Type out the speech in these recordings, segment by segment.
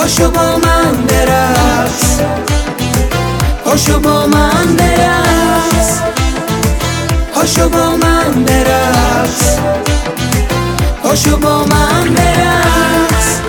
پاشو با من برقص، پاشو با من برقص، پاشو با من برقص، پاشو با من برقص.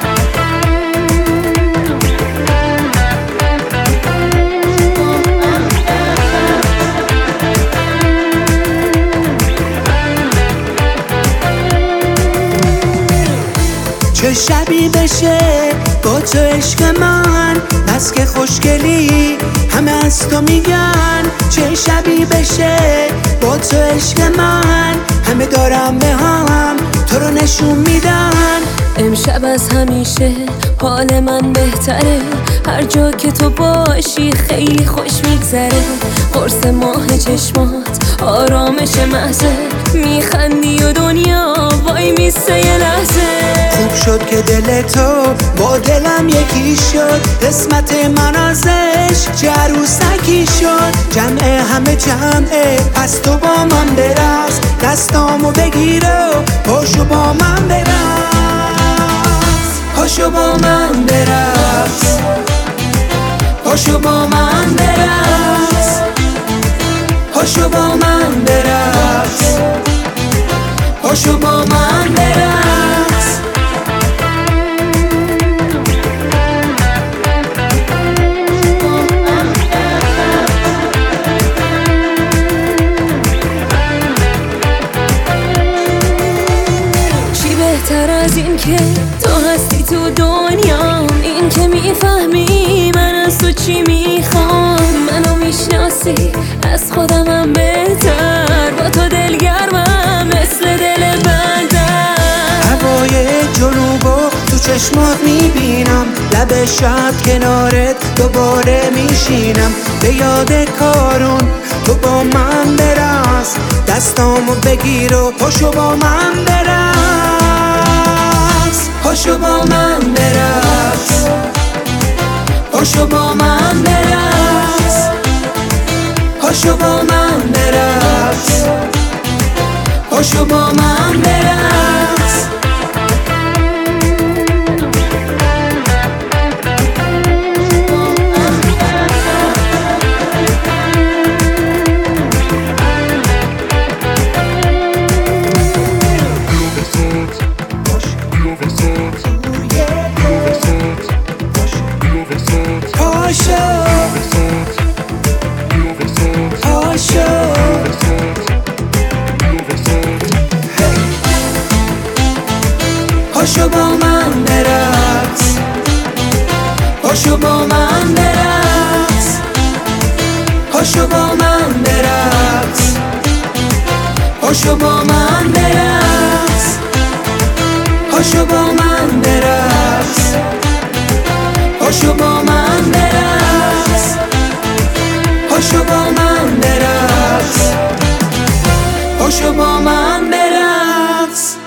چه شبی بشه با تو عشق من، بس که خوشگلی همه از تو میگن. چه شبی بشه با تو عشق من، همه دارم به هم تو رو نشون میدن. امشب از همیشه حال من بهتره، هر جا که تو باشی خیلی خوش میگذره. قرص ماه چشمات آرامش محضه، میخندی و دنیا وای میسته یه لحظه. خوب شد که دل تو با دلم یکی شد، قسمت من ازش چه عروسکی شد. جمعه همه جمعه پس تو با من برقص، دستامو بگیر و پاشو با من برقص، پاشو با من برقص، پاشو با من برقص، پاشو با من برقص، پاشو با من برقص. چی بهتر از این که تو هستی تو دنیا، این که میفهمی من از تو چی میخوام. منو میشناسی از خودمم بهتر، با تو دلگرمم مثل دل بندر. هوای جنوبو تو چشمات میبینم، لب شب کنارت دوباره میشینم. به یاد کارون تو با من برقص، دستامو بگیر و پاشو با من برقص، پاشو با من برقص، پاشو با من برقص، پاشو با من برقص، پاشو با من برقص. پاشو با من برقص، پاشو با من برقص، پاشو با من برقص، پاشو با من برقص، پاشو با من برقص، پاشو با من برقص، پاشو با من برقص، پاشو با من برقص.